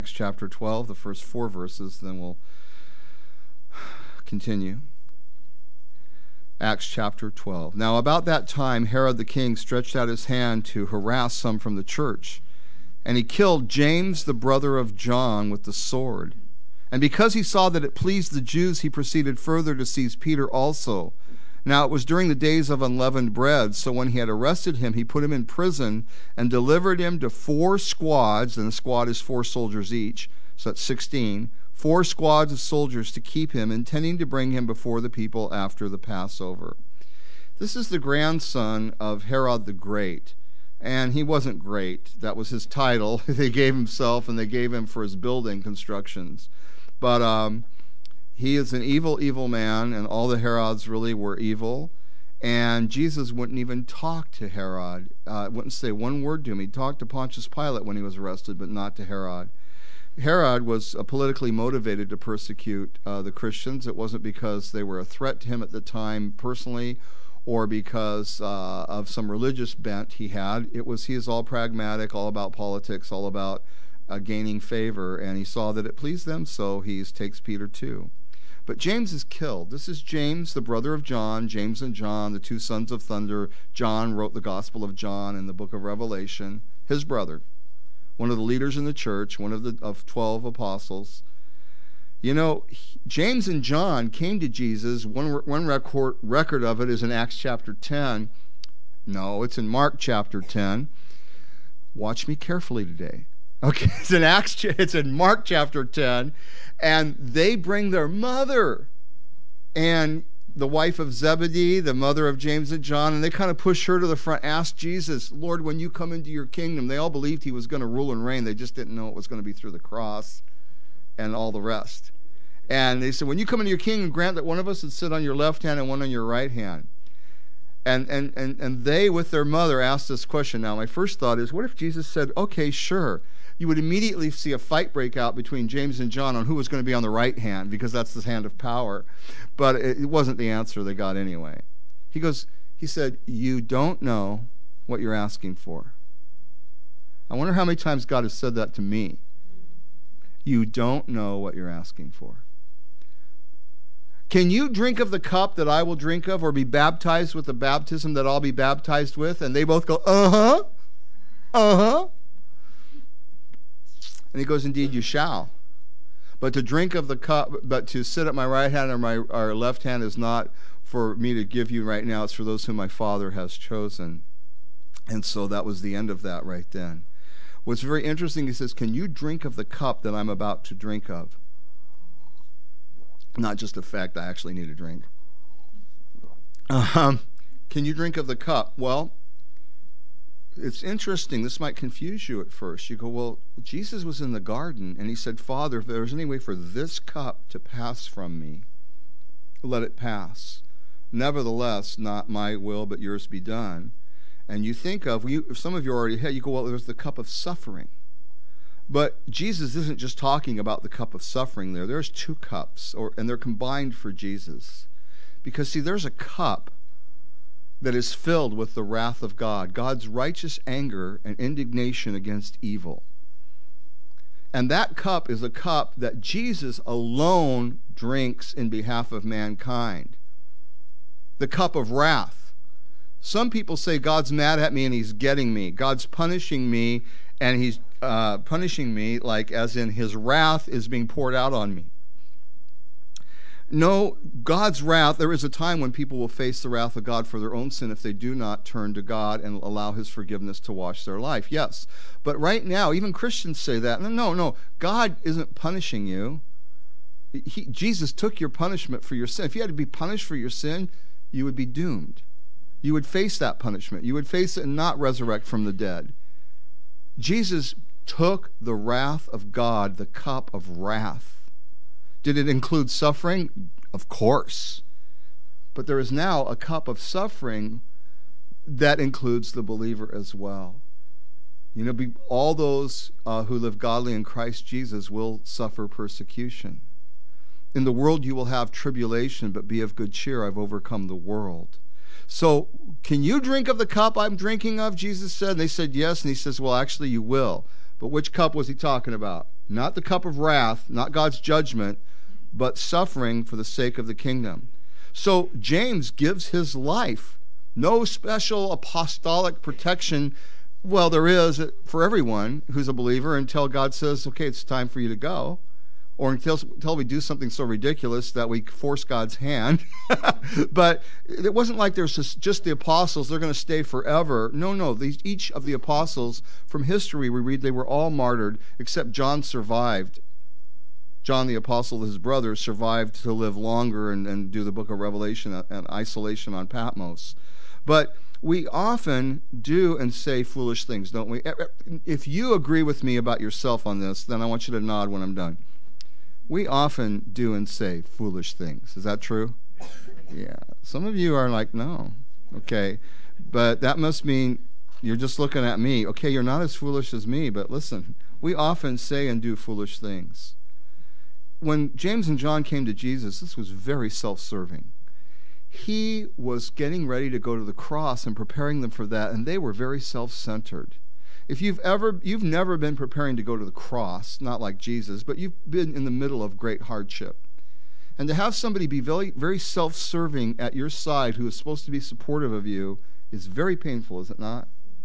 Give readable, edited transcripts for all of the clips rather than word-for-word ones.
Acts chapter 12, the first 4 verses, then we'll continue. Acts chapter 12. Now about that time Herod the king stretched out his hand to harass some from the church, and he killed James the brother of John with the sword. And because he saw that it pleased the Jews, he proceeded further to seize Peter also. Now it was during the days of unleavened bread, so when he had arrested him, he put him in prison and delivered him to 4 squads, and a squad is 4 soldiers each, so that's 16, 4 squads of soldiers to keep him, intending to bring him before the people after the Passover. This is the grandson of Herod the Great, and he wasn't great. That was his title they gave himself, and they gave him for his building constructions. But he is an evil, evil man, and all the Herods really were evil. And Jesus wouldn't even talk to Herod, wouldn't say one word to him. He talked to Pontius Pilate when he was arrested, but not to Herod. Herod was politically motivated to persecute the Christians. It wasn't because they were a threat to him at the time personally, or because of some religious bent he had. He is all pragmatic, all about politics, all about gaining favor, and he saw that it pleased them, so he takes Peter too. But James is killed. This is James, the brother of John, James and John, the 2 sons of thunder. John wrote the Gospel of John and the book of Revelation, his brother, one of the leaders in the church, one of 12 apostles. You know, James and John came to Jesus. One record of it is in Acts chapter 10. No, it's in Mark chapter 10. Watch me carefully today. Okay, it's in Mark chapter 10, and they bring their mother and the wife of Zebedee, the mother of James and John, and they kind of push her to the front. Ask Jesus, Lord, when you come into your kingdom. They all believed he was going to rule and reign. They just didn't know it was going to be through the cross and all the rest. And they said, when you come into your kingdom, grant that one of us would sit on your left hand and one on your right hand. And they, with their mother, asked this question. Now, my first thought is, what if Jesus said, okay, sure. You would immediately see a fight break out between James and John on who was going to be on the right hand, because that's the hand of power. But it wasn't the answer they got anyway. He said, you don't know what you're asking for. I wonder how many times God has said that to me. You don't know what you're asking for. Can you drink of the cup that I will drink of, or be baptized with the baptism that I'll be baptized with? And they both go, uh-huh, uh-huh. And he goes, indeed, you shall. But to drink of the cup, but to sit at my right hand or left hand is not for me to give you right now. It's for those whom my Father has chosen. And so that was the end of that right then. What's very interesting, he says, can you drink of the cup that I'm about to drink of? Not just the fact I actually need a drink. Can you drink of the cup? Well, it's interesting. This might confuse you at first. You go, well, Jesus was in the garden, and he said, Father, if there's any way for this cup to pass from me, let it pass. Nevertheless, not my will, but yours be done. And you think of, some of you already had, you go, well, there's the cup of suffering. But Jesus isn't just talking about the cup of suffering there. There's 2 cups, and they're combined for Jesus. Because, see, there's a cup that is filled with the wrath of God, God's righteous anger and indignation against evil. And that cup is a cup that Jesus alone drinks in behalf of mankind. The cup of wrath. Some people say God's mad at me and he's getting me. God's punishing me, and he's punishing me like as in his wrath is being poured out on me. No, God's wrath, there is a time when people will face the wrath of God for their own sin if they do not turn to God and allow his forgiveness to wash their life. Yes. But right now, even Christians say that. No, God isn't punishing you. Jesus took your punishment for your sin. If you had to be punished for your sin, you would be doomed. You would face that punishment. You would face it and not resurrect from the dead. Jesus took the wrath of God, the cup of wrath. Did it include suffering? Of course. But there is now a cup of suffering that includes the believer as well. You know, all those who live godly in Christ Jesus will suffer persecution. In the world you will have tribulation, but be of good cheer. I've overcome the world. So, can you drink of the cup I'm drinking of? Jesus said. And they said yes. And he says, well, actually you will. But which cup was he talking about? Not the cup of wrath, not God's judgment, but suffering for the sake of the kingdom. So James gives his life. No special apostolic protection. Well, there is for everyone who's a believer until God says, okay, it's time for you to go. Or until we do something so ridiculous that we force God's hand. But it wasn't like there's just the apostles, they're going to stay forever. No. Each of the apostles from history, we read they were all martyred, except John survived. John the apostle, his brother, survived to live longer and do the book of Revelation and isolation on Patmos. But we often do and say foolish things, don't we? If you agree with me about yourself on this, then I want you to nod when I'm done. We often do and say foolish things. Is that true? Yeah. Some of you are like, no. Okay. But that must mean you're just looking at me. Okay, you're not as foolish as me, but listen, we often say and do foolish things. When James and John came to Jesus, this was very self-serving. He was getting ready to go to the cross and preparing them for that, and they were very self-centered. If you've never been preparing to go to the cross, not like Jesus, but you've been in the middle of great hardship. And to have somebody be very, very self-serving at your side who is supposed to be supportive of you is very painful, is it not?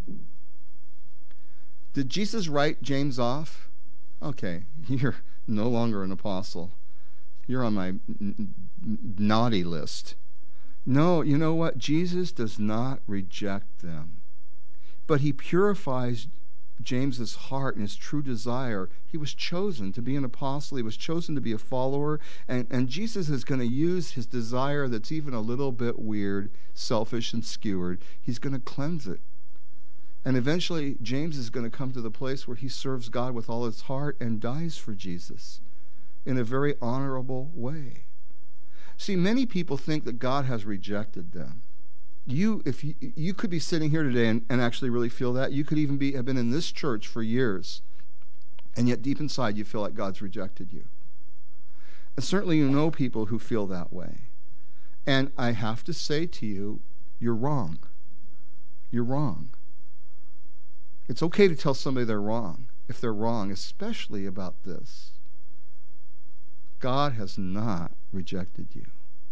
Did Jesus write James off? Okay, you're no longer an apostle. You're on my naughty list. No, you know what? Jesus does not reject them. But he purifies James's heart and his true desire. He was chosen to be an apostle. He was chosen to be a follower. And Jesus is going to use his desire that's even a little bit weird, selfish, and skewered. He's going to cleanse it. And eventually, James is going to come to the place where he serves God with all his heart and dies for Jesus in a very honorable way. See, many people think that God has rejected them. You could be sitting here today and actually really feel that. You could even have been in this church for years, and yet deep inside you feel like God's rejected you. And certainly you know people who feel that way. And I have to say to you, you're wrong. You're wrong. It's okay to tell somebody they're wrong, if they're wrong, especially about this. God has not rejected you.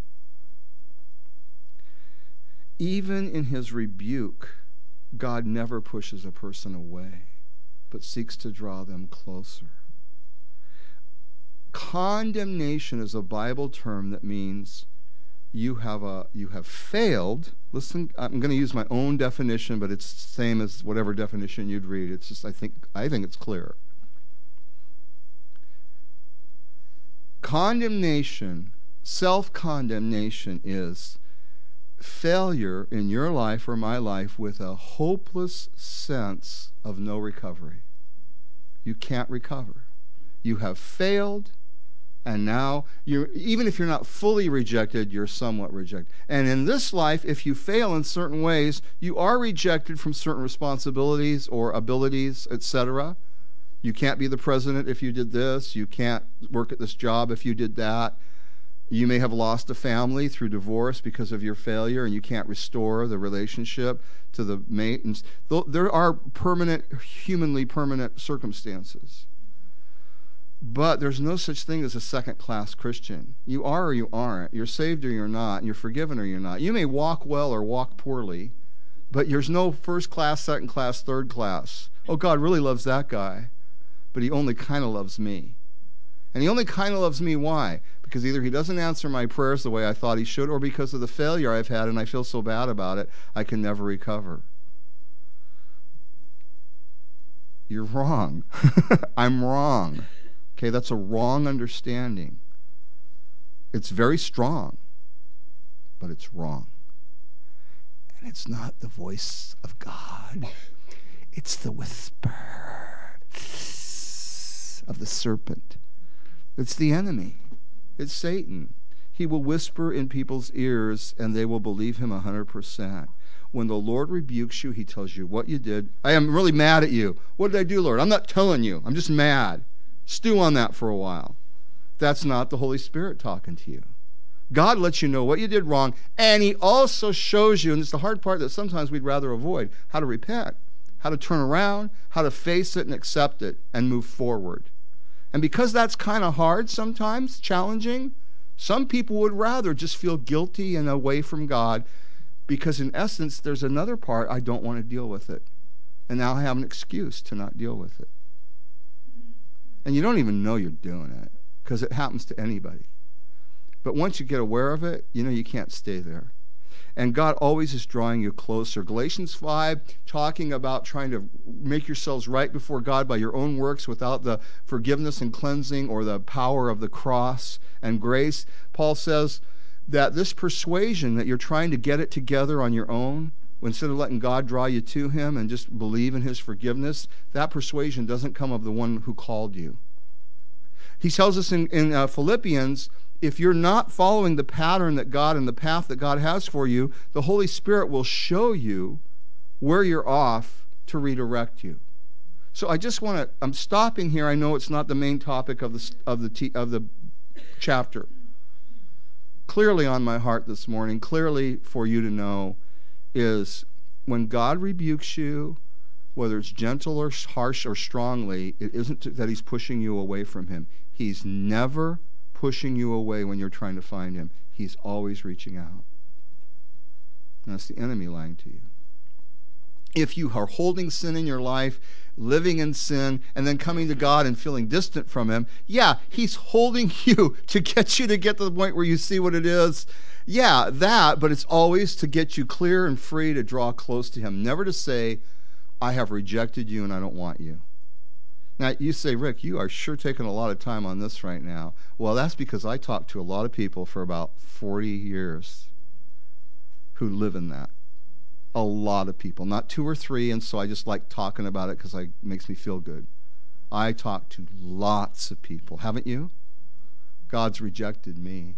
Even in his rebuke, God never pushes a person away, but seeks to draw them closer. Condemnation is a Bible term that means you have failed. Listen, I'm going to use my own definition, but it's the same as whatever definition you'd read. It's just I think it's clear. Condemnation, self-condemnation is failure in your life or my life with a hopeless sense of no recovery. You can't recover. You have failed, and now even if you're not fully rejected, you're somewhat rejected. And in this life, if you fail in certain ways, you are rejected from certain responsibilities or abilities, etc. You can't be the president if you did this. You can't work at this job if you did that. You may have lost a family through divorce because of your failure, and you can't restore the relationship to the mate. And there are humanly permanent circumstances. But there's no such thing as a second-class Christian. You are or you aren't. You're saved or you're not. And you're forgiven or you're not. You may walk well or walk poorly, but there's no first class, second class, third class. Oh, God really loves that guy, but he only kind of loves me. And he only kind of loves me. Why? Because either he doesn't answer my prayers the way I thought he should, or because of the failure I've had and I feel so bad about it, I can never recover. You're wrong. I'm wrong. Okay, that's a wrong understanding. It's very strong, but it's wrong. And it's not the voice of God. It's the whisper of the serpent. It's the enemy. It's Satan. He will whisper in people's ears, and they will believe him 100%. When the Lord rebukes you, he tells you what you did. I am really mad at you. What did I do, Lord? I'm not telling you. I'm just mad. Stew on that for a while. That's not the Holy Spirit talking to you. God lets you know what you did wrong, and he also shows you, and it's the hard part that sometimes we'd rather avoid, how to repent, how to turn around, how to face it and accept it and move forward. And because that's kind of hard sometimes, challenging, some people would rather just feel guilty and away from God, because in essence, there's another part, I don't want to deal with it. And now I have an excuse to not deal with it. And you don't even know you're doing it, because it happens to anybody. But once you get aware of it, you know you can't stay there. And God always is drawing you closer. Galatians 5, talking about trying to make yourselves right before God by your own works without the forgiveness and cleansing or the power of the cross and grace. Paul says that this persuasion that you're trying to get it together on your own, instead of letting God draw you to him and just believe in his forgiveness, that persuasion doesn't come of the one who called you. He tells us in Philippians, if you're not following the pattern that God and the path that God has for you, the Holy Spirit will show you where you're off to redirect you. So I just want to, I'm stopping here. I know it's not the main topic of the chapter. Clearly on my heart this morning, clearly for you to know, is when God rebukes you, whether it's gentle or harsh or strongly, it isn't that he's pushing you away from him. He's never pushing you away when you're trying to find him. He's always reaching out. And that's the enemy lying to you. If you are holding sin in your life, living in sin, and then coming to God and feeling distant from him, yeah, he's holding you to get you to get to the point where you see what it is. Yeah, that, but it's always to get you clear and free to draw close to him. Never to say, I have rejected you and I don't want you. Now, you say, Rick, you are sure taking a lot of time on this right now. Well, that's because I talked to a lot of people for about 40 years who live in that. A lot of people, not 2 or 3, and so I just like talking about it because it makes me feel good. I talk to lots of people. Haven't you? God's rejected me.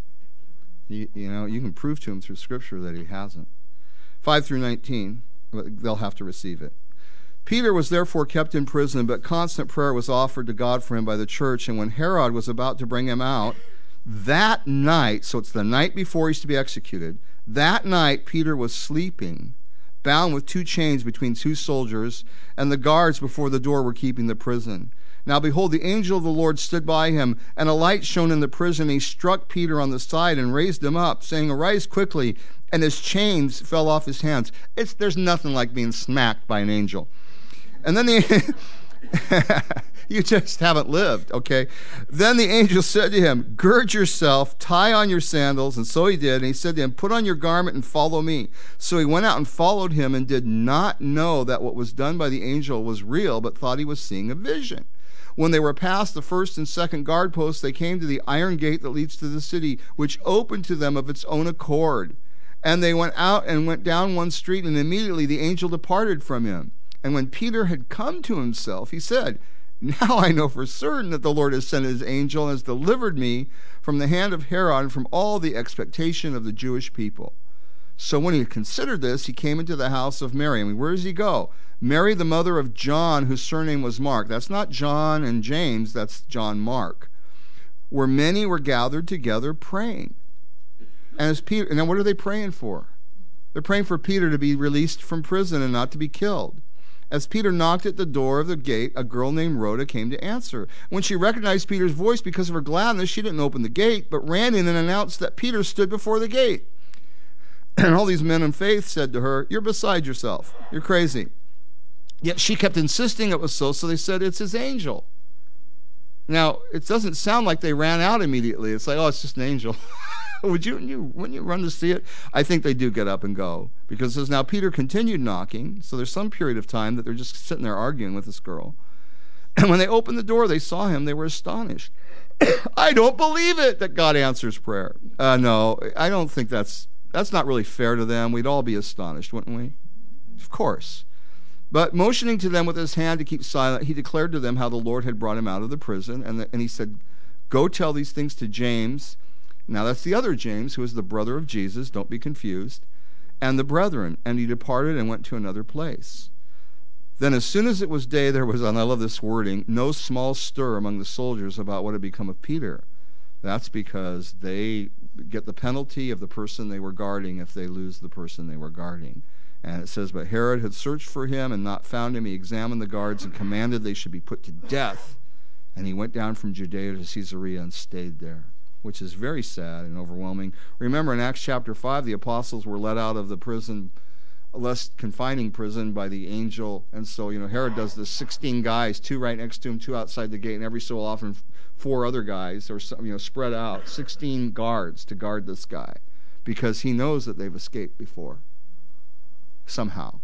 You know, you can prove to him through Scripture that he hasn't. 5 through 19, they'll have to receive it. Peter was therefore kept in prison, but constant prayer was offered to God for him by the church. And when Herod was about to bring him out, that night, so it's the night before he's to be executed, that night Peter was sleeping, bound with 2 chains between 2 soldiers, and the guards before the door were keeping the prison. Now behold, the angel of the Lord stood by him, and a light shone in the prison. He struck Peter on the side and raised him up, saying, Arise quickly, and his chains fell off his hands. There's nothing like being smacked by an angel. And then you just haven't lived, okay? Then the angel said to him, Gird yourself, tie on your sandals. And so he did. And he said to him, Put on your garment and follow me. So he went out and followed him and did not know that what was done by the angel was real, but thought he was seeing a vision. When they were past the first and second guard posts, they came to the iron gate that leads to the city, which opened to them of its own accord. And they went out and went down one street, and immediately the angel departed from him. And when Peter had come to himself, he said, Now I know for certain that the Lord has sent his angel and has delivered me from the hand of Herod and from all the expectation of the Jewish people. So when he had considered this, he came into the house of Mary. I mean, where does he go? Mary, the mother of John, whose surname was Mark. That's not John and James, that's John Mark. Where many were gathered together praying. And as Peter, now what are they praying for? They're praying for Peter to be released from prison and not to be killed. As Peter knocked at the door of the gate, a girl named Rhoda came to answer. When she recognized Peter's voice because of her gladness, she didn't open the gate, but ran in and announced that Peter stood before the gate. And all these men of faith said to her, You're beside yourself. You're crazy. Yet she kept insisting it was so they said, It's his angel. Now, it doesn't sound like they ran out immediately. It's like, oh, it's just an angel. Wouldn't you run to see it? I think they do get up and go. Because it says, now Peter continued knocking, so there's some period of time that they're just sitting there arguing with this girl. And when they opened the door, they saw him, they were astonished. I don't believe it that God answers prayer. No, I don't think that's not really fair to them. We'd all be astonished, wouldn't we? Of course. But motioning to them with his hand to keep silent, he declared to them how the Lord had brought him out of the prison. And he said, Go tell these things to James. Now that's the other James, who is the brother of Jesus, don't be confused, and the brethren. And he departed and went to another place. Then as soon as it was day, there was, and I love this wording, no small stir among the soldiers about what had become of Peter. That's because they get the penalty of the person they were guarding if they lose the person they were guarding. And it says, But Herod had searched for him and not found him. He examined the guards and commanded they should be put to death. And he went down from Judea to Caesarea and stayed there, which is very sad and overwhelming. Remember, in Acts chapter 5, the apostles were let out of the prison, less confining prison, by the angel. And so, Herod does this 16 guys, 2 right next to him, 2 outside the gate, and every so often 4 other guys, or spread out, 16 guards to guard this guy, because he knows that they've escaped before, somehow.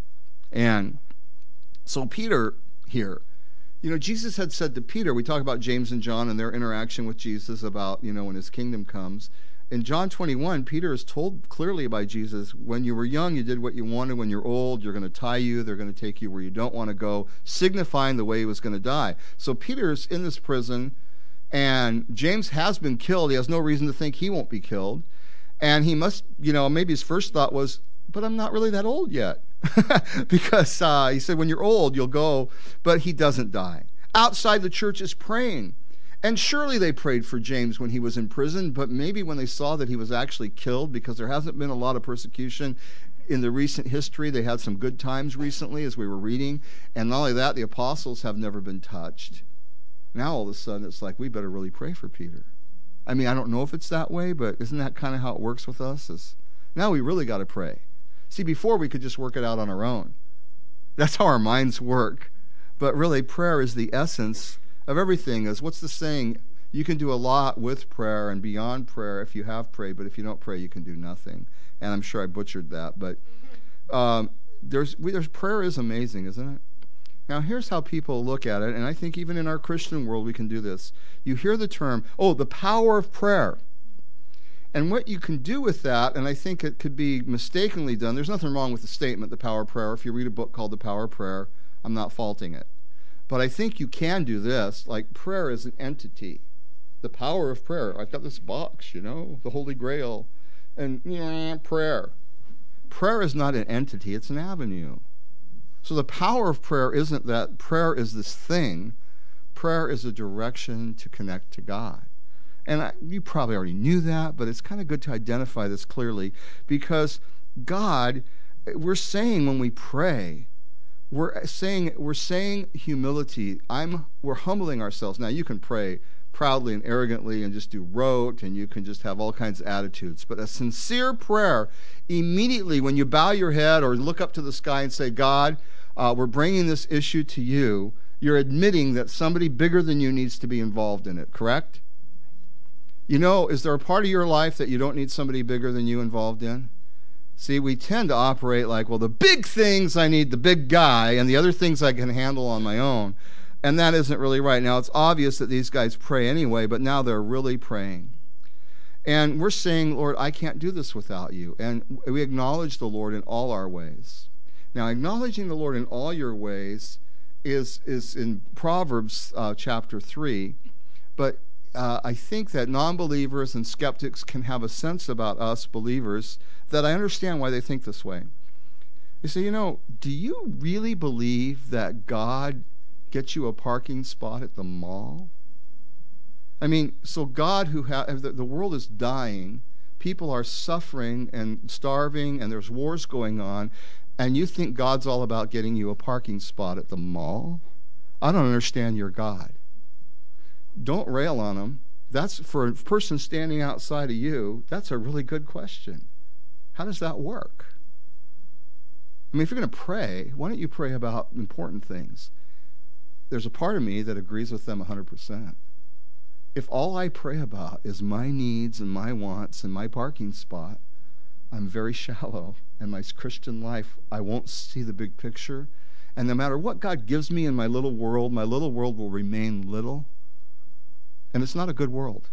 And so Peter here, Jesus had said to Peter, we talk about James and John and their interaction with Jesus about, when his kingdom comes. In John 21, Peter is told clearly by Jesus, when you were young, you did what you wanted. When you're old, you're going to tie you. They're going to take you where you don't want to go, signifying the way he was going to die. So Peter's in this prison, and James has been killed. He has no reason to think he won't be killed. And he must, maybe his first thought was, but I'm not really that old yet. Because he said, when you're old, you'll go. But he doesn't die. Outside, the church is praying. And surely they prayed for James when he was in prison, but maybe when they saw that he was actually killed, because there hasn't been a lot of persecution in the recent history. They had some good times recently, as we were reading. And not only that, the apostles have never been touched. Now all of a sudden it's like, we better really pray for Peter. I mean, I don't know if it's that way, but isn't that kind of how it works with us? Now we really got to pray. See, before we could just work it out on our own. That's how our minds work. But really, prayer is the essence of everything. What's the saying? You can do a lot with prayer and beyond prayer if you have prayed, but if you don't pray, you can do nothing. And I'm sure I butchered that, but there's prayer is amazing, isn't it? Now, here's how people look at it, and I think even in our Christian world we can do this. You hear the term, the power of prayer. And what you can do with that, and I think it could be mistakenly done, there's nothing wrong with the statement, the power of prayer. If you read a book called The Power of Prayer, I'm not faulting it. But I think you can do this, like prayer is an entity. The power of prayer. I've got this box, the Holy Grail. And prayer. Prayer is not an entity, it's an avenue. So the power of prayer isn't that prayer is this thing. Prayer is a direction to connect to God. And you probably already knew that, but it's kind of good to identify this clearly, because God, we're saying when we pray, we're saying humility. We're humbling ourselves. Now, you can pray proudly and arrogantly and just do rote, and you can just have all kinds of attitudes. But a sincere prayer, immediately when you bow your head or look up to the sky and say, God, we're bringing this issue to you, you're admitting that somebody bigger than you needs to be involved in it, correct? Is there a part of your life that you don't need somebody bigger than you involved in? See, we tend to operate like, the big things I need the big guy, and the other things I can handle on my own. And that isn't really right. Now, it's obvious that these guys pray anyway, but now they're really praying. And we're saying, Lord, I can't do this without you. And we acknowledge the Lord in all our ways. Now, acknowledging the Lord in all your ways is in Proverbs chapter 3, but I think that non-believers and skeptics can have a sense about us believers that I understand why they think this way. They say, do you really believe that God gets you a parking spot at the mall? I mean, so God, the world is dying, people are suffering and starving, and there's wars going on, and you think God's all about getting you a parking spot at the mall? I don't understand your God. Don't rail on him. That's for a person standing outside of you, that's a really good question. How does that work? I mean, if you're going to pray, why don't you pray about important things? There's a part of me that agrees with them 100%. If all I pray about is my needs and my wants and my parking spot, I'm very shallow. And my Christian life, I won't see the big picture. And no matter what God gives me in my little world will remain little. And it's not a good world.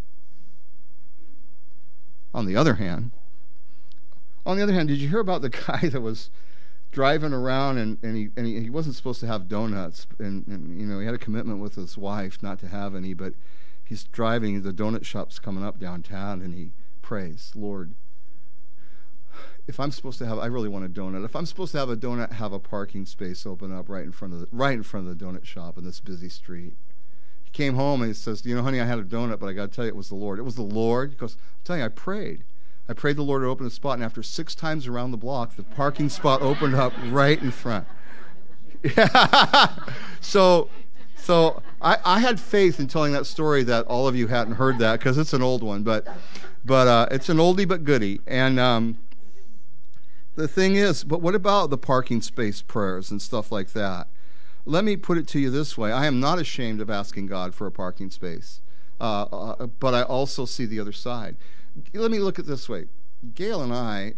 On the other hand, did you hear about the guy that was driving around and he wasn't supposed to have donuts, and he had a commitment with his wife not to have any, but he's driving, the donut shop's coming up downtown, and he prays, Lord, if I'm supposed to have, I really want a donut. If I'm supposed to have a donut, have a parking space open up right in front of the donut shop in this busy street. He came home and he says, honey, I had a donut, but I got to tell you, it was the Lord. It was the Lord. He goes, I'm telling you, I prayed the Lord to open a spot, and after 6 times around the block, the parking spot opened up right in front. So So I had faith in telling that story that all of you hadn't heard that, because it's an old one, but it's an oldie but goodie. And the thing is, but what about the parking space prayers and stuff like that? Let me put it to you this way. I am not ashamed of asking God for a parking space, but I also see the other side. Let me look at it this way. Gail and I,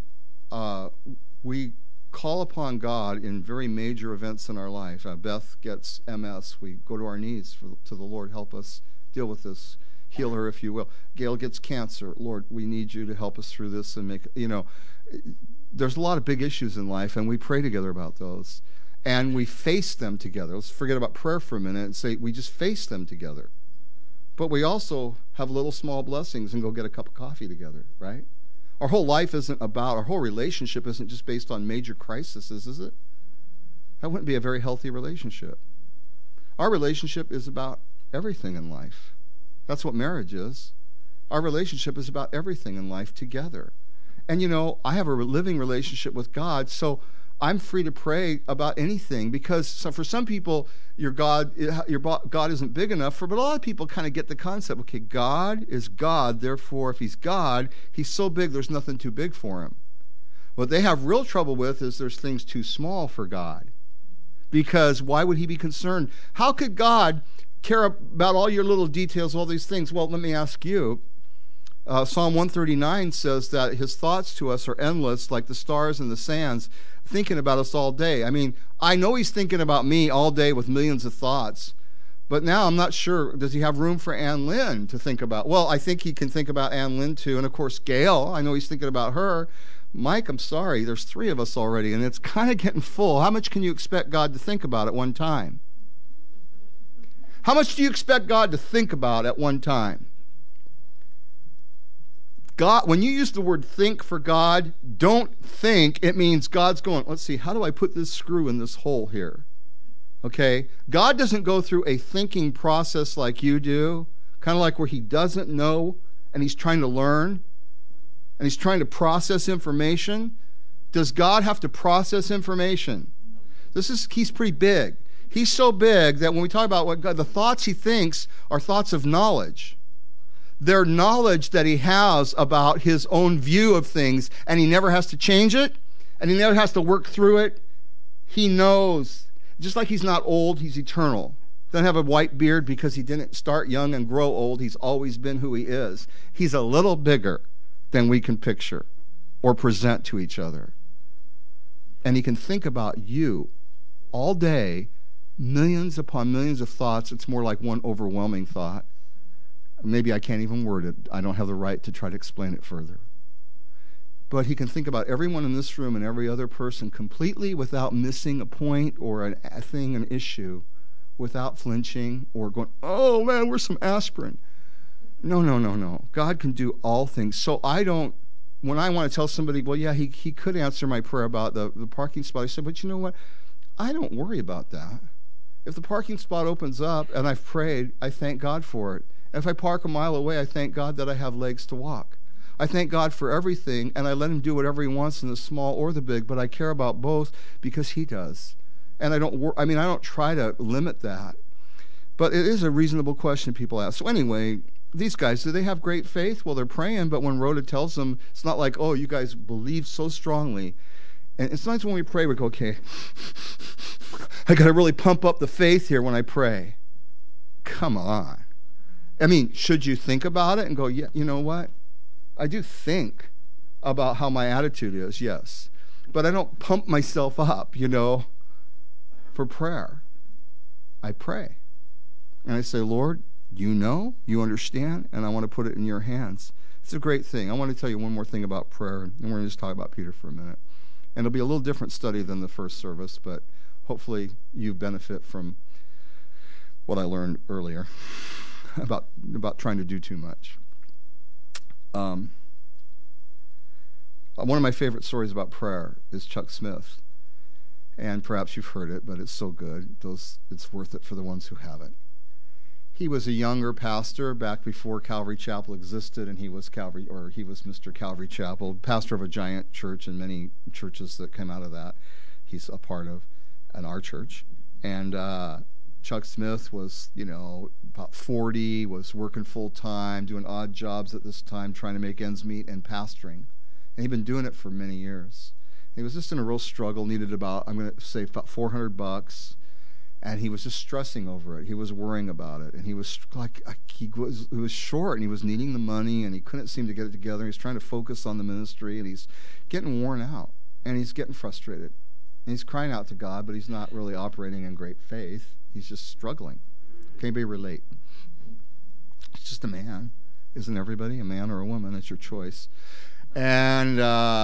we call upon God in very major events in our life. Beth gets MS. We go to our knees to the Lord, help us deal with this. Heal her, if you will. Gail gets cancer. Lord, we need you to help us through this and make, there's a lot of big issues in life, and we pray together about those. And we face them together. Let's forget about prayer for a minute and say we just face them together. But we also have little small blessings and go get a cup of coffee together, right? Our whole life isn't about, our whole relationship isn't just based on major crises, is it? That wouldn't be a very healthy relationship. Our relationship is about everything in life. That's what marriage is. Our relationship is about everything in life together. And I have a living relationship with God, so I'm free to pray about anything, because for some people, your God isn't big enough. But a lot of people kind of get the concept. Okay, God is God. Therefore, if He's God, He's so big, there's nothing too big for Him. What they have real trouble with is there's things too small for God. Because why would He be concerned? How could God care about all your little details, all these things? Well, let me ask you. Psalm 139 says that His thoughts to us are endless, like the stars and the sands, thinking about us all day. I mean, I know He's thinking about me all day with millions of thoughts, but now I'm not sure, does He have room for Ann Lynn to think about? Well, I think He can think about Ann Lynn too, and of course Gail, I know He's thinking about her. Mike, I'm sorry, there's 3 of us already, and it's kind of getting full. How much can you expect God to think about at one time? How much do you expect God to think about at one time? God, when you use the word think for God, don't think. It means God's going, let's see, how do I put this screw in this hole here? Okay? God doesn't go through a thinking process like you do, kind of like where He doesn't know and He's trying to learn and He's trying to process information. Does God have to process information? He's pretty big. He's so big that when we talk about what God, the thoughts He thinks are thoughts of knowledge. They're knowledge that He has about His own view of things, and He never has to change it, and He never has to work through it. He knows. Just like He's not old, He's eternal. Doesn't have a white beard because He didn't start young and grow old. He's always been who He is. He's a little bigger than we can picture or present to each other. And He can think about you all day, millions upon millions of thoughts. It's more like one overwhelming thought. Maybe I can't even word it. I don't have the right to try to explain it further. But He can think about everyone in this room and every other person completely without missing a point or a thing, an issue, without flinching or going, oh man, where's some aspirin? No. God can do all things. So when I want to tell somebody, well, yeah, he could answer my prayer about the parking spot, I said, but you know what? I don't worry about that. If the parking spot opens up and I've prayed, I thank God for it. If I park a mile away, I thank God that I have legs to walk. I thank God for everything, and I let Him do whatever He wants in the small or the big, but I care about both because He does. And I don't try to limit that. But it is a reasonable question people ask. So anyway, these guys, do they have great faith? Well, they're praying, but when Rhoda tells them, it's not like, oh, you guys believe so strongly. And sometimes when we pray, we go, okay, I got to really pump up the faith here when I pray. Come on. I mean, should you think about it and go, yeah, you know what? I do think about how my attitude is, yes. But I don't pump myself up, for prayer. I pray. And I say, Lord, you know, you understand, and I want to put it in your hands. It's a great thing. I want to tell you one more thing about prayer, and we're going to just talk about Peter for a minute. And it'll be a little different study than the first service, but hopefully you benefit from what I learned earlier about trying to do too much. One of my favorite stories about prayer is Chuck Smith. And perhaps you've heard it, but it's so good. It's worth it for the ones who haven't. He was a younger pastor back before Calvary Chapel existed, and he was Mr. Calvary Chapel, pastor of a giant church and many churches that came out of that. He's a part of, and our church. And Chuck Smith was, about 40, was working full time, doing odd jobs at this time, trying to make ends meet and pastoring. And he'd been doing it for many years. He was just in a real struggle, needed about, I'm going to say, about $400. And he was just stressing over it. He was worrying about it. And he was he was short, and he was needing the money, and he couldn't seem to get it together. He was trying to focus on the ministry, and he's getting worn out, and he's getting frustrated. And he's crying out to God, but he's not really operating in great faith. He's just struggling. Can anybody relate? It's just a man. Isn't everybody a man or a woman? It's your choice. And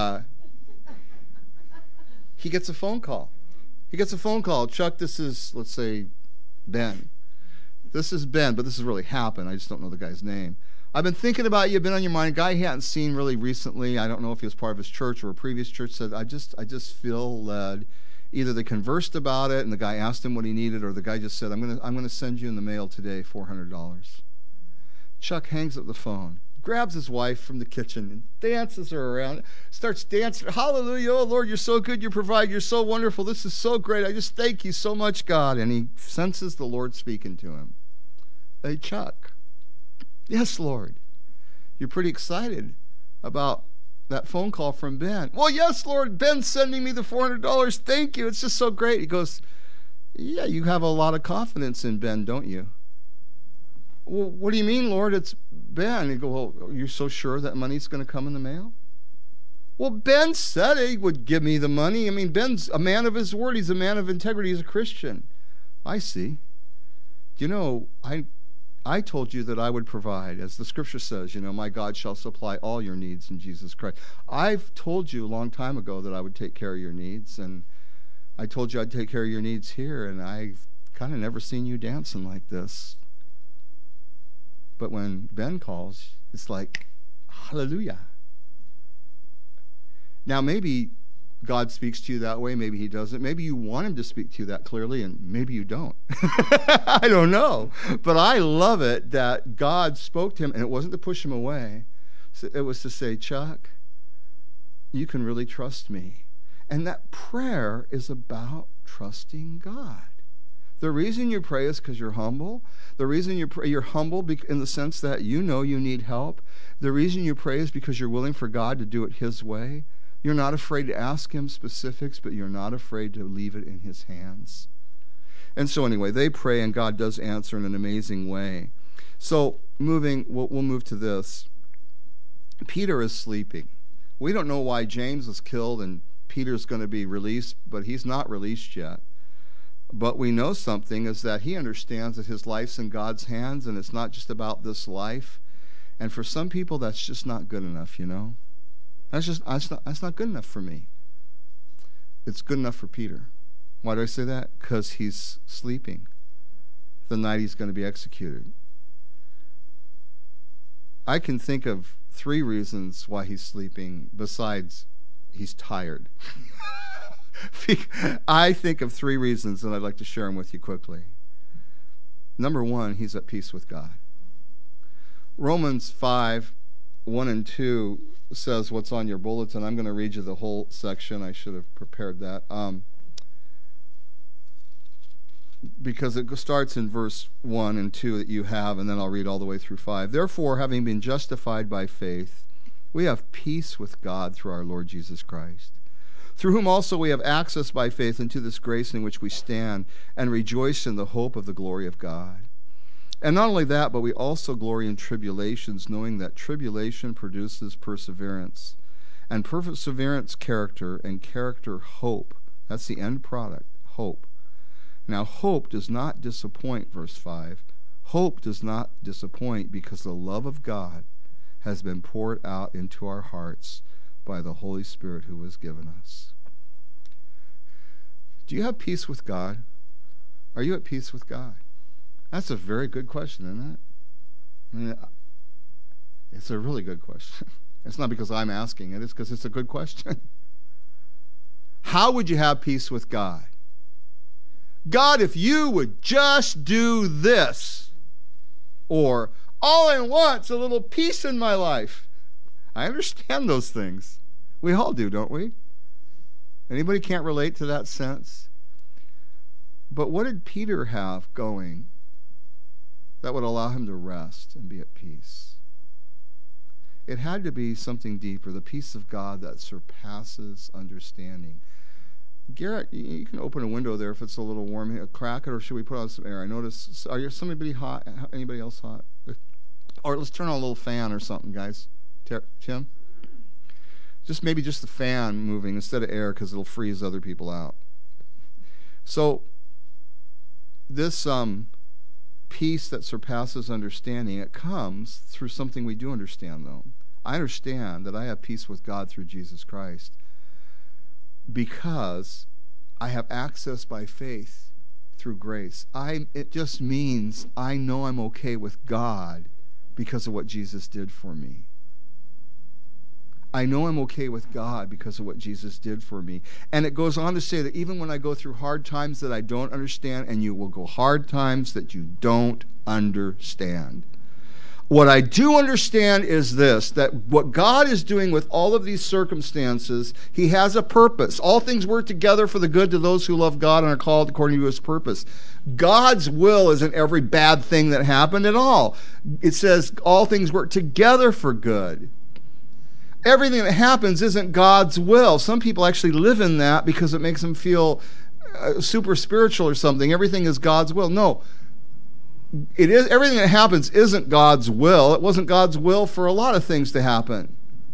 he gets a phone call. Chuck, this is, let's say, Ben. This is Ben, but this has really happened. I just don't know the guy's name. I've been thinking about you, been on your mind. A guy he hadn't seen really recently. I don't know if he was part of his church or a previous church. Said, I just feel led. Either they conversed about it and the guy asked him what he needed, or the guy just said, I'm gonna send you in the mail today $400. Chuck hangs up the phone, grabs his wife from the kitchen and dances her around, starts dancing. Hallelujah, oh Lord, you're so good, you provide, you're so wonderful, this is so great, I just thank you so much, God. And he senses the Lord speaking to him. Hey, Chuck, yes, Lord, you're pretty excited about that phone call from Ben. Well, yes, Lord, Ben's sending me the $400. Thank you. It's just so great. He goes, yeah, you have a lot of confidence in Ben, don't you? Well, what do you mean, Lord? It's Ben. He goes, well, you're so sure that money's going to come in the mail? Well, Ben said he would give me the money. I mean, Ben's a man of his word. He's a man of integrity. He's a Christian. I see. You know, I told you that I would provide. As the scripture says, my God shall supply all your needs in Jesus Christ. I've told you a long time ago that I would take care of your needs, and I told you I'd take care of your needs here, and I've kind of never seen you dancing like this. But when Ben calls, it's like, hallelujah. Now, maybe God speaks to you that way, maybe he doesn't. Maybe you want him to speak to you that clearly, and maybe you don't. I don't know. But I love it that God spoke to him, and it wasn't to push him away. It was to say, Chuck, you can really trust me. And that prayer is about trusting God. The reason you pray is because you're humble. The reason you pray, you're humble in the sense that you know you need help. The reason you pray is because you're willing for God to do it his way. You're not afraid to ask him specifics, but you're not afraid to leave it in his hands. And so anyway, they pray, and God does answer in an amazing way. So we'll move to this. Peter is sleeping. We don't know why James was killed and Peter's going to be released, but he's not released yet. But we know something is that he understands that his life's in God's hands, and it's not just about this life. And for some people, that's just not good enough, That's not good enough for me. It's good enough for Peter. Why do I say that? Because he's sleeping the night he's going to be executed. I can think of 3 reasons why he's sleeping besides he's tired. I think of 3 reasons, and I'd like to share them with you quickly. Number 1, he's at peace with God. Romans 5:1 and 2 says what's on your bulletin. I'm going to read you the whole section. I should have prepared that. Because it starts in verse 1 and 2 that you have, and then I'll read all the way through 5. Therefore, having been justified by faith, we have peace with God through our Lord Jesus Christ, through whom also we have access by faith into this grace in which we stand and rejoice in the hope of the glory of God. And not only that, but we also glory in tribulations, knowing that tribulation produces perseverance, and perseverance character, and character hope. That's the end product, hope. Now, hope does not disappoint, verse 5. Hope does not disappoint because the love of God has been poured out into our hearts by the Holy Spirit who was given us. Do you have peace with God? Are you at peace with God? That's a very good question, isn't it? I mean, it's a really good question. It's not because I'm asking it, it's because it's a good question. How would you have peace with God? God, if you would just do this, or all I want's a little peace in my life. I understand those things. We all do, don't we? Anybody can't relate to that sense? But what did Peter have going that would allow him to rest and be at peace? It had to be something deeper, the peace of God that surpasses understanding. Garrett, you can open a window there if it's a little warm. Crack it, or should we put on some air? I notice. Are you somebody hot? Anybody else hot? Or let's turn on a little fan or something, guys. Tim? Maybe just the fan moving instead of air, because it'll freeze other people out. So this peace that surpasses understanding, it comes through something we do understand, though. I understand that I have peace with God through Jesus Christ because I have access by faith through grace. It just means I know I'm okay with God because of what Jesus did for me. I know I'm okay with God because of what Jesus did for me. And it goes on to say that even when I go through hard times that I don't understand, and you will go hard times that you don't understand. What I do understand is this, that what God is doing with all of these circumstances, he has a purpose. All things work together for the good to those who love God and are called according to his purpose. God's will isn't every bad thing that happened at all. It says all things work together for good. Everything that happens isn't God's will. Some people actually live in that because it makes them feel super spiritual or something. Everything is God's will. No. It is, everything that happens isn't God's will. It wasn't God's will for a lot of things to happen.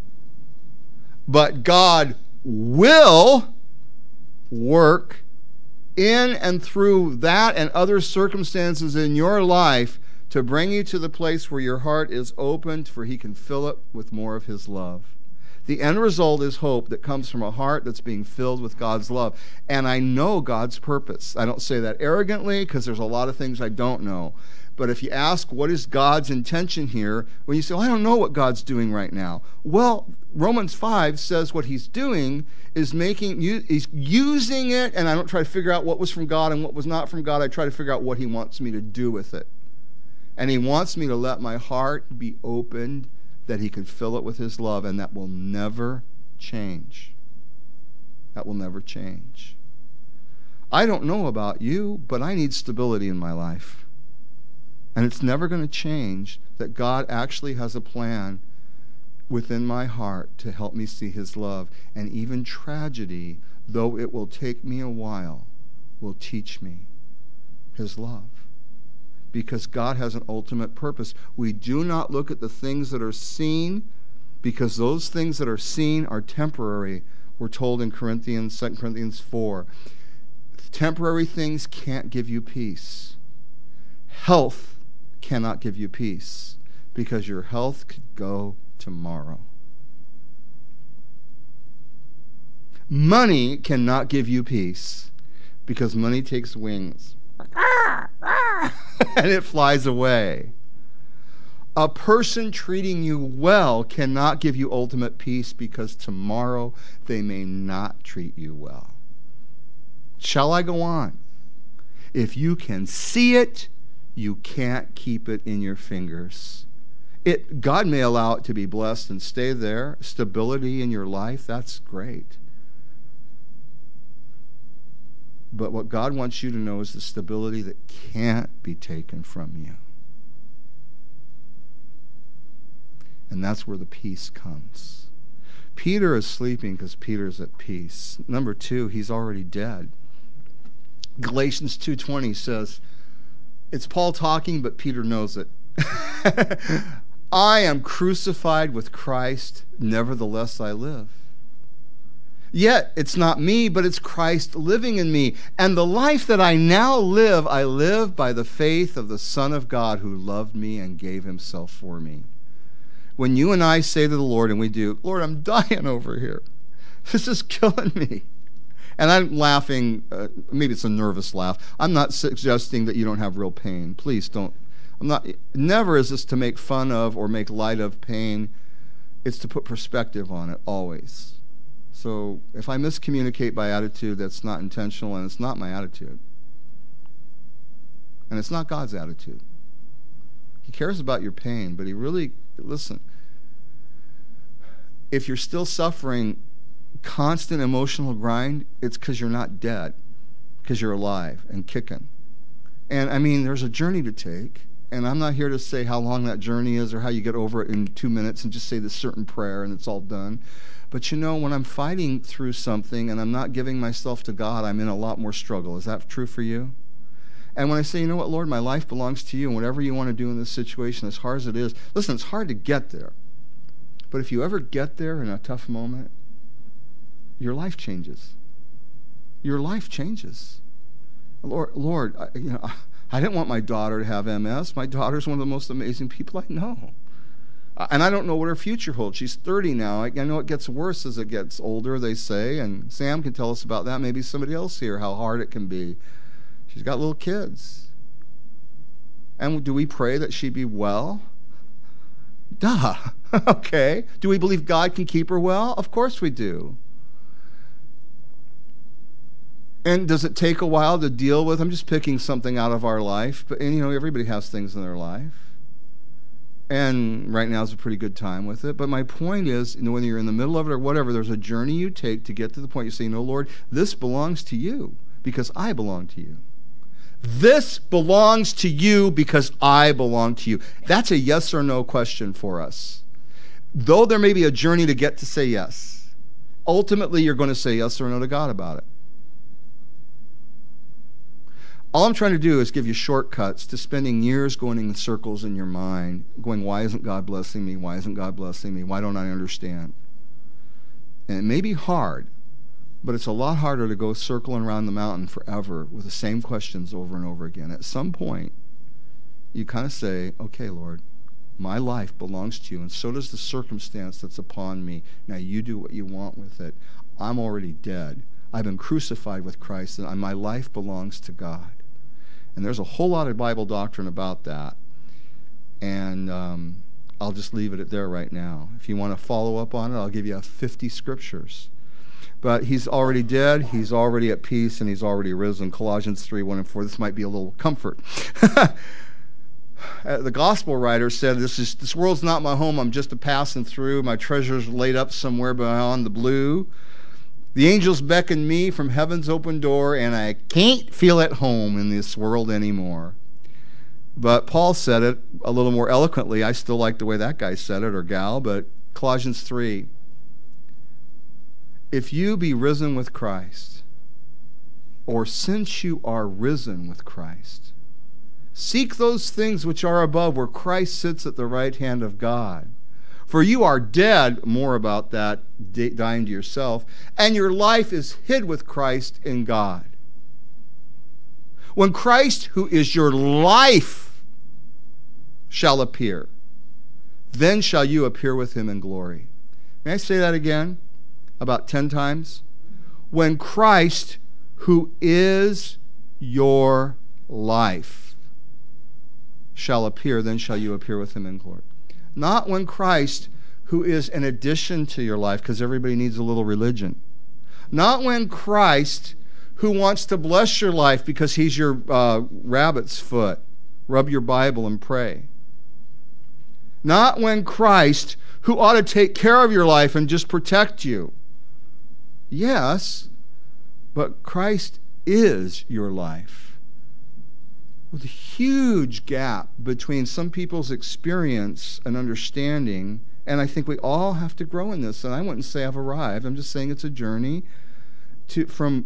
But God will work in and through that and other circumstances in your life to bring you to the place where your heart is opened, for he can fill it with more of his love. The end result is hope that comes from a heart that's being filled with God's love. And I know God's purpose. I don't say that arrogantly because there's a lot of things I don't know. But if you ask what is God's intention here, when you say, well, I don't know what God's doing right now. Well, Romans 5 says what he's doing is he's using it, and I don't try to figure out what was from God and what was not from God. I try to figure out what he wants me to do with it. And he wants me to let my heart be opened that he could fill it with his love, and that will never change. That will never change. I don't know about you, but I need stability in my life. And it's never going to change that God actually has a plan within my heart to help me see his love. And even tragedy, though it will take me a while, will teach me his love. Because God has an ultimate purpose. We do not look at the things that are seen, because those things that are seen are temporary. We're told in 2 Corinthians 4. Temporary things can't give you peace. Health cannot give you peace, because your health could go tomorrow. Money cannot give you peace, because money takes wings. And it flies away. A person treating you well cannot give you ultimate peace, because tomorrow they may not treat you well. Shall I go on? If you can see it, you can't keep it in your fingers. God may allow it to be blessed and stay there. Stability in your life, that's great. But what God wants you to know is the stability that can't be taken from you. And that's where the peace comes. Peter is sleeping because Peter's at peace. Number 2, he's already dead. Galatians 2:20 says, it's Paul talking, but Peter knows it. I am crucified with Christ, nevertheless I live. Yet it's not me, but it's Christ living in me. And the life that I now live, I live by the faith of the Son of God who loved me and gave himself for me. When you and I say to the Lord, and we do, Lord, I'm dying over here. This is killing me. And I'm laughing, maybe it's a nervous laugh. I'm not suggesting that you don't have real pain. Please don't. Never is this to make fun of or make light of pain. It's to put perspective on it, always. So if I miscommunicate by attitude, that's not intentional, and it's not my attitude. And it's not God's attitude. He cares about your pain, but he really, listen, if you're still suffering constant emotional grind, it's because you're not dead. because you're alive and kicking. And I mean, there's a journey to take. And I'm not here to say how long that journey is or how you get over it in 2 minutes and just say this certain prayer and it's all done. But you know, when I'm fighting through something and I'm not giving myself to God, I'm in a lot more struggle. Is that true for you? And when I say, you know what, Lord, my life belongs to you, and whatever you want to do in this situation, as hard as it is, listen, it's hard to get there. But if you ever get there in a tough moment, your life changes. Your life changes. Lord, I didn't want my daughter to have MS. My daughter's one of the most amazing people I know. And I don't know what her future holds. She's 30 now. I know it gets worse as it gets older, they say, and Sam can tell us about that, maybe somebody else here, how hard it can be. She's got little kids. And do we pray that she be well? Duh. Okay. Do we believe God can keep her well? Of course we do. And does it take a while to deal with? I'm just picking something out of our life, but everybody has things in their life. And right now is a pretty good time with it. But my point is, when you're in the middle of it or whatever, there's a journey you take to get to the point you say, Lord, this belongs to you because I belong to you. This belongs to you because I belong to you. That's a yes or no question for us. Though there may be a journey to get to say yes, ultimately you're going to say yes or no to God about it. All I'm trying to do is give you shortcuts to spending years going in circles in your mind, going, why isn't God blessing me? Why isn't God blessing me? Why don't I understand? And it may be hard, but it's a lot harder to go circling around the mountain forever with the same questions over and over again. At some point, you kind of say, okay, Lord, my life belongs to you, and so does the circumstance that's upon me. Now you do what you want with it. I'm already dead. I've been crucified with Christ, and my life belongs to God. And there's a whole lot of Bible doctrine about that. And I'll just leave it at there right now. If you want to follow up on it, I'll give you 50 scriptures. But he's already dead, he's already at peace, and he's already risen. Colossians 3:1-4. This might be a little comfort. The gospel writer said, this world's not my home, I'm just a passing through. My treasure's laid up somewhere beyond the blue. The angels beckon me from heaven's open door, and I can't feel at home in this world anymore. But Paul said it a little more eloquently. I still like the way that guy said it, or gal, but Colossians 3. If you be risen with Christ, or since you are risen with Christ, seek those things which are above, where Christ sits at the right hand of God. For you are dead, more about that, dying to yourself, and your life is hid with Christ in God. When Christ, who is your life, shall appear, then shall you appear with him in glory. May I say that again? About 10 times. When Christ, who is your life, shall appear, then shall you appear with him in glory. Not when Christ, who is an addition to your life, because everybody needs a little religion. Not when Christ, who wants to bless your life because he's your rabbit's foot, rub your Bible and pray. Not when Christ, who ought to take care of your life and just protect you. Yes, but Christ is your life. With a huge gap between some people's experience and understanding, and I think we all have to grow in this. And I wouldn't say I've arrived. I'm just saying it's a journey from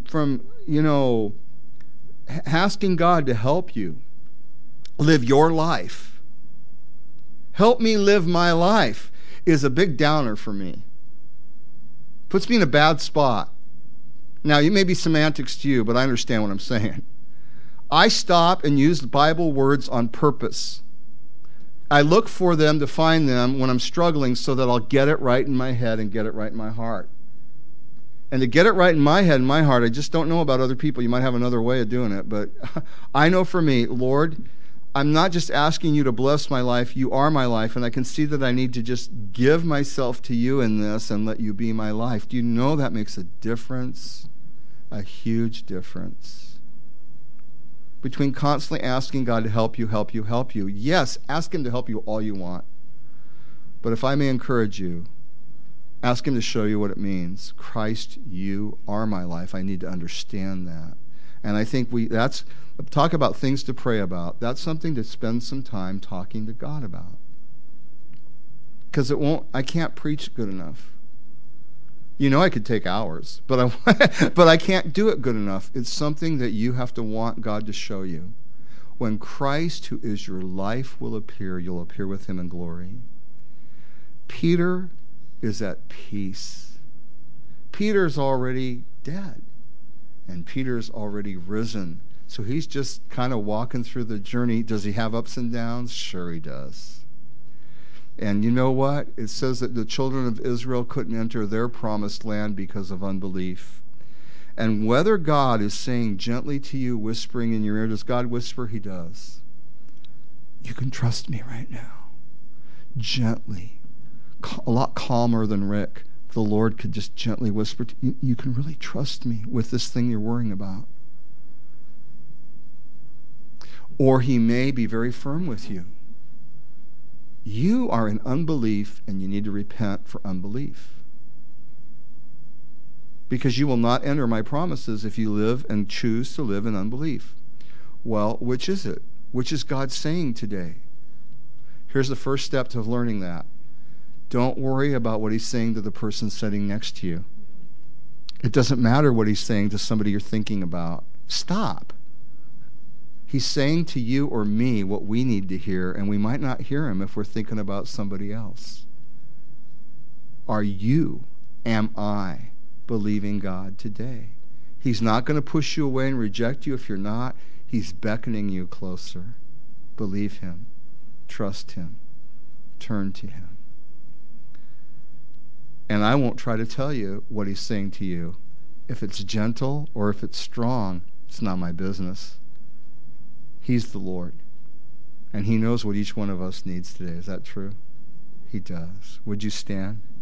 asking God to help you live your life. Help me live my life is a big downer for me. Puts me in a bad spot. Now, it may be semantics to you, but I understand what I'm saying. I stop and use the Bible words on purpose. I look for them to find them when I'm struggling so that I'll get it right in my head and get it right in my heart. And to get it right in my head and my heart, I just don't know about other people. You might have another way of doing it, but I know for me, Lord, I'm not just asking you to bless my life. You are my life, and I can see that I need to just give myself to you in this and let you be my life. Do you know that makes a difference? A huge difference. Between constantly asking God to help you, help you, help you. Yes, ask him to help you all you want. But if I may encourage you, ask him to show you what it means. Christ, you are my life. I need to understand that. And I think that's talk about things to pray about. That's something to spend some time talking to God about. Because I can't preach good enough. You know, I could take hours, but I can't do it good enough. It's something that you have to want God to show you. When Christ, who is your life, will appear, you'll appear with him in glory. Peter is at peace. Peter's already dead, and Peter's already risen. So he's just kind of walking through the journey. Does he have ups and downs? Sure he does. And you know what? It says that the children of Israel couldn't enter their promised land because of unbelief. And whether God is saying gently to you, whispering in your ear, does God whisper? He does. You can trust me right now. Gently. A lot calmer than Rick. The Lord could just gently whisper to you, you can really trust me with this thing you're worrying about. Or he may be very firm with you. You are in unbelief and you need to repent for unbelief. Because you will not enter my promises if you live and choose to live in unbelief. Well, which is it? Which is God saying today? Here's the first step to learning that. Don't worry about what he's saying to the person sitting next to you. It doesn't matter what he's saying to somebody you're thinking about. Stop. He's saying to you or me what we need to hear, and we might not hear him if we're thinking about somebody else. Am I believing God today? He's not going to push you away and reject you if you're not. He's beckoning you closer. Believe him. Trust him. Turn to him. And I won't try to tell you what he's saying to you. If it's gentle or if it's strong, it's not my business. He's the Lord. And he knows what each one of us needs today. Is that true? He does. Would you stand?